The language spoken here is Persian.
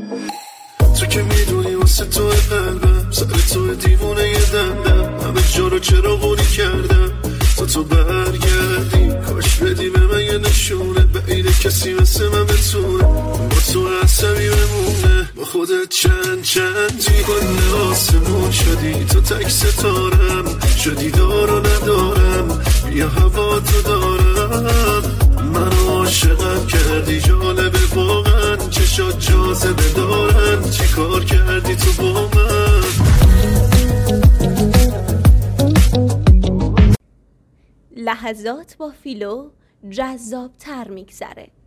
تو که میدونی واسه تو قلبم، سر تو دیوونه یه دندم، همه جا رو چراغونی کردم تو برگردی. کاش بدی به من یه نشونه، بعیده کسی مثل من بتونه با تو عصبی بمونه. با خودت چندی کل آسمون شدی، تو تک ستارم شدی، دارو ندارم بیا هوا تو دارم. منو عاشقم کردی، جالبه واقعا چشات جاذبه دارن، چی کار کردی تو با من؟ لحظات با فیلو جذاب تر میگذره.